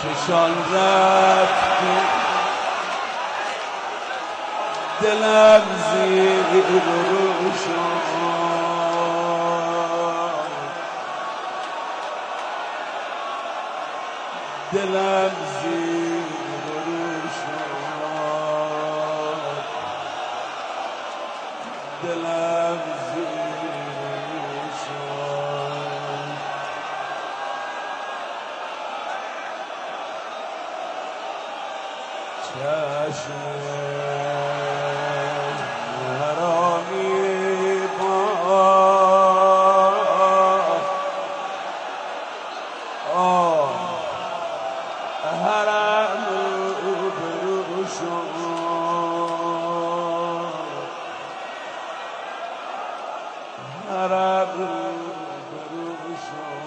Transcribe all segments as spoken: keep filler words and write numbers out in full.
چشان رفتی دلم زیر رو شد دلم زیر رو شد دلم زیر رو شد چشم حرامی با حرم رو برو شد حرم رو برو شد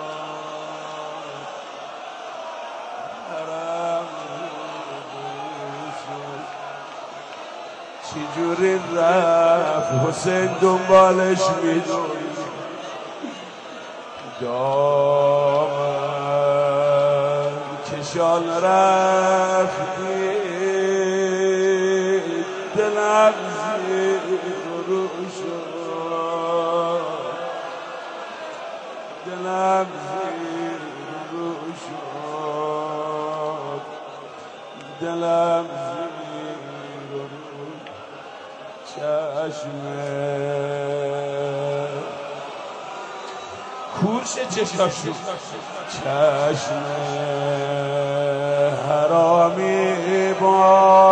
حرم رو برو شد چجوری رفت حسین دنبالش میدوی دامن کشان رفتی دلم زیر رو شد دلم زیر رو شد دلم زیر رو چشمه کورش چشاشو چشم حرامی با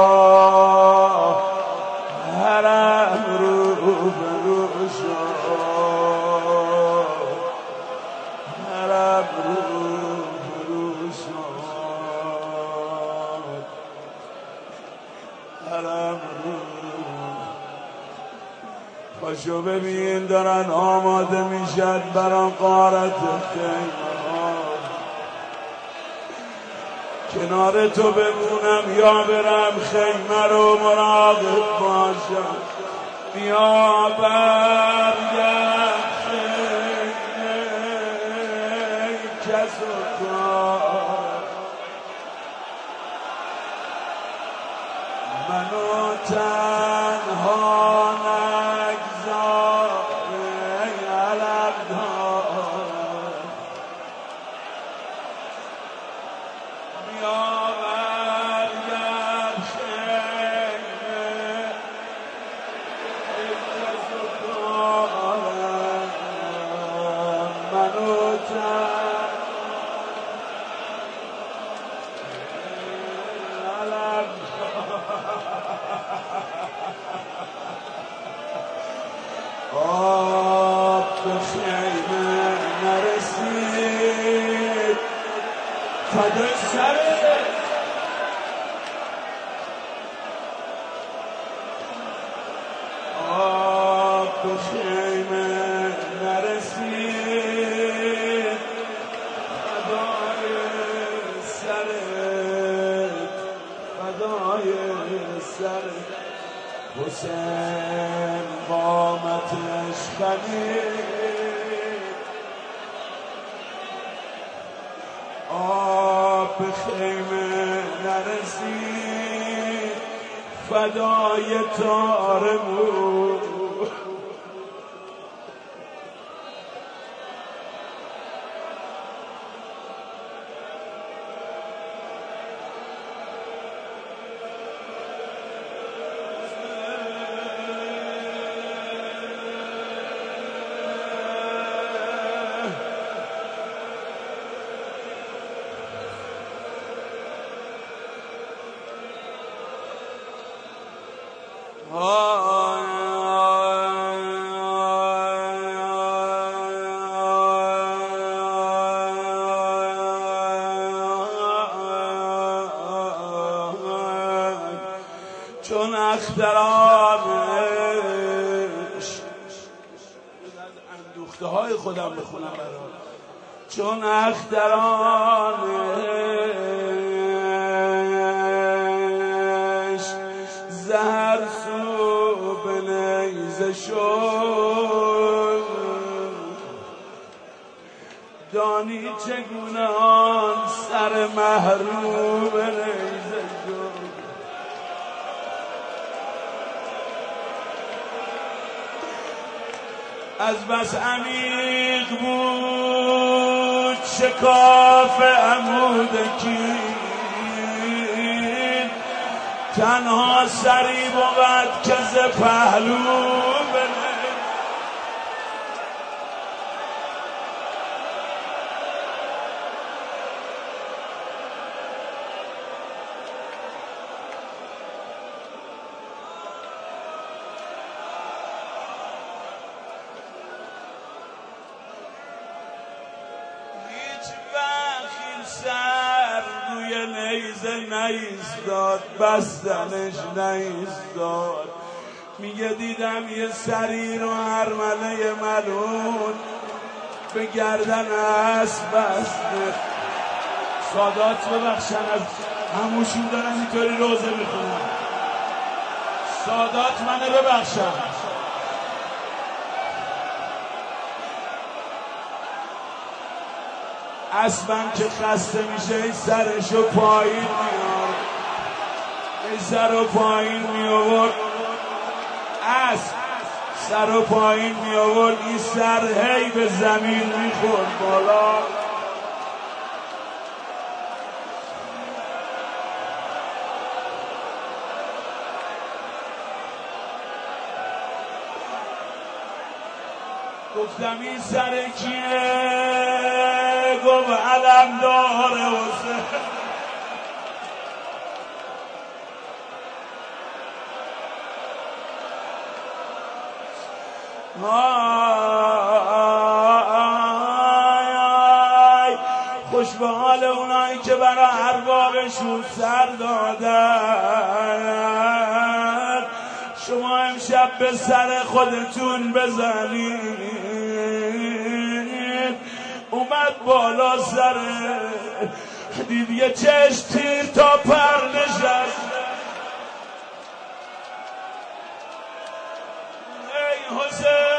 حرم رو برو شد حرم رو برو شد حرم رو پاشو ببین دارن آماده میشد بران غارت خیمه کنار تو بمونم یا برم خیمه رو مراقب باشم بیا برگرد خیمه کس و کار منو تنها آب به خیمه نرسید فدای سره آب به خیمه نرسید فدای سرت فدای سرت حسین قامتش خمید آب به خیمه نرسید فدای تار مو چون اخترانش اندوخته های خودم بخونم برای چون اخترانش زهر سو به نیزه شد دانی چگونه آن سر محروم نیزه شد. از بس عمیق بود شکاف عمود کین، تنها سری بود که ز پهلو بره. سر روی نیزه نیستاد، بستنش نیستاد. میگه دیدم یه سری رو هرمله ملون به گردن اسب بسته. سادات ببخشن از هموشون دارن اینطوری روزه میخونن. سادات منه ببخشن. اسبم که خسته میشه این سرشو پایین میار، این سر پایین میآورد، اسب سر پایین میآورد، این سر هی به زمین میخورد بالا. گفتم این سر کیه؟ گفت علم داره حسین. خوش به حال اونایی که برای اربابشون سر دادن. شما امشب به سر خودتون بزنید. اومد بالا سره، دید یه چشم تیر تا پر نشست. ای حسین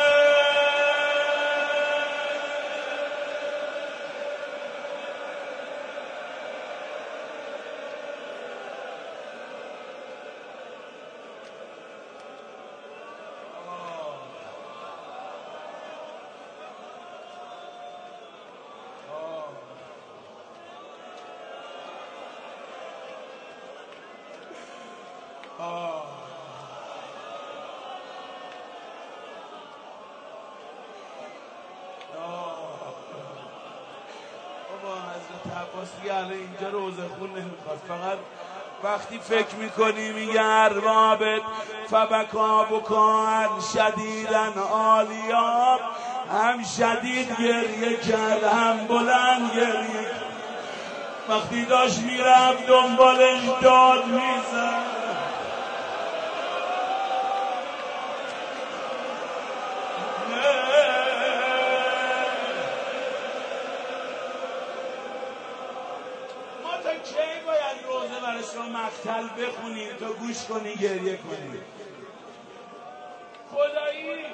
عباسی الان اینجا روزه خون نمیخواد، فقط وقتی فکر میکنی میگه اربابت فبکا بکان شدیدن عالیا، هم شدید گریه کرد هم بلند گریه کرد. وقتی داشت میرفت دنبالش داد میزد. مقتل بخونیم تو گوش کنی گریه کنی. خدایی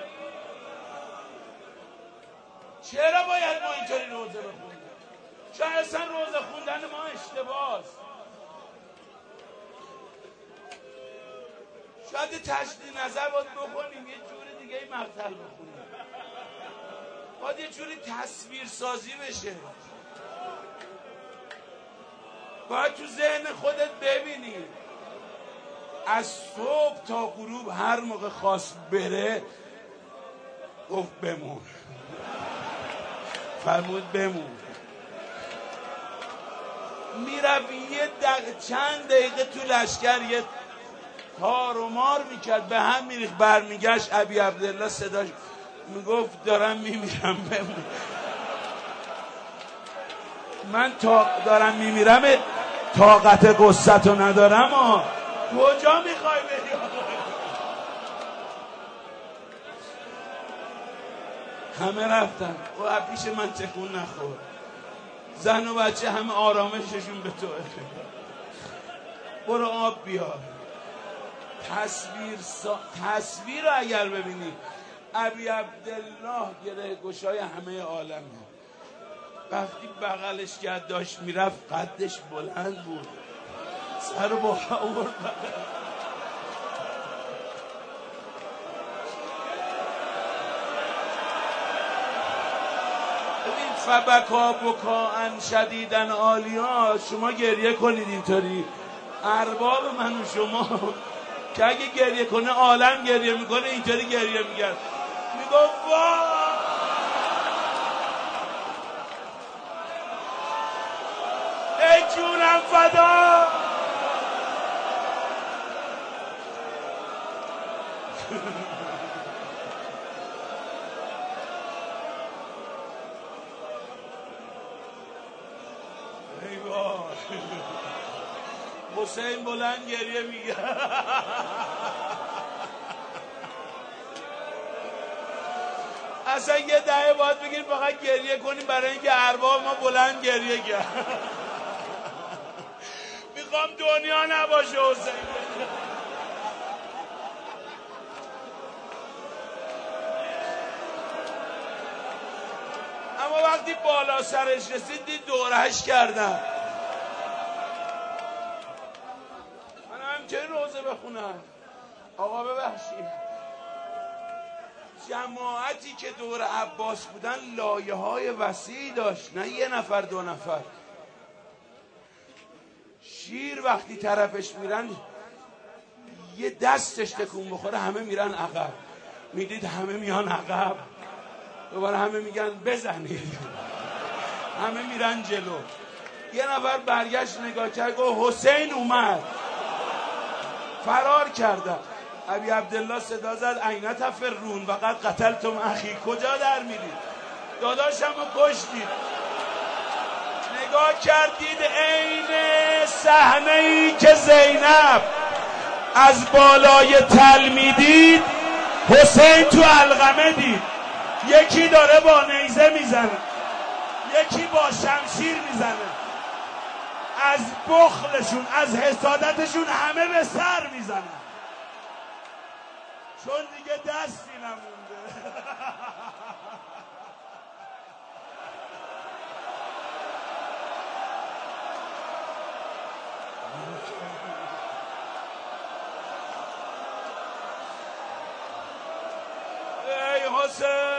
چرا باید ما اینطوری روزه بخونیم؟ شاید اصلا روزه خوندن ما اشتباهه. شاید تجدید نظر باید بکنیم، یه جوری دیگه ای مقتل بخونیم، باید یه جوری تصویر سازی بشه. باید تو ذهن خودت ببینی از صبح تا غروب هر موقع خواست بره گفت بمون، فرمود بمون. میرفت یه دقیقه چند دقیقه تو لشکر یه تار و مار میکرد، به هم میریخت، برمیگشت ابی عبدالله صداش میگفت دارم میمیرم بمون. من تا دارم میمیرم طاقت قصتو ندارم. ها کجا میخوای بری؟ همه رفتن و پیش من تکون نخور. زن و بچه همه آرامششون به توه. برو آب بیار. تصویر سا... تصویر رو اگر ببینی ابی عبدالله گره گشای همه عالمه. وقتی بغلش کرد داشت میرفت، قدش بلند بود، سر با آورد ببین فبکا بکاء شدیداً عالیا. شما گریه کنید اینطوری، ارباب من و شما که اگه گریه کنه عالم گریه میکنه، اینطوری گریه میگرد، میگو واه ای جونم فدا. ای وای حسین بلند گریه میگه. اصلا یه دهه باید بگیم فقط گریه کنیم برای اینکه ارباب ما بلند گریه کرد. میخوام دنیا نباشه حسین. اما وقتی بالا سرش رسید دید دورهش کردن. من همچنین روزه بخونم. آقا ببخشید، جماعتی که دور عباس بودن لایه های وسیعی داشت، نه یه نفر دو نفر. شیر وقتی طرفش میرن یه دستش تکون بخوره همه میرن عقب. میدید همه میان عقب، دوباره همه میگن بزنید، همه میرن جلو. یه نفر برگشت نگاه کرد گفت حسین اومد. فرار کردن. ابی عبدالله صدا زد عین تفرون وقد قتلتم اخی. کجا در میرید؟ داداشم رو کشتید. نگاه کردید عین صحنه ای که زینب از بالای تل میدید، حسین تو علقمه دید. یکی داره با نیزه میزنه، یکی با شمشیر میزنه. از بخلشون، از حسادتشون همه به سر میزنن، چون دیگه دستی نمونده. ای حسین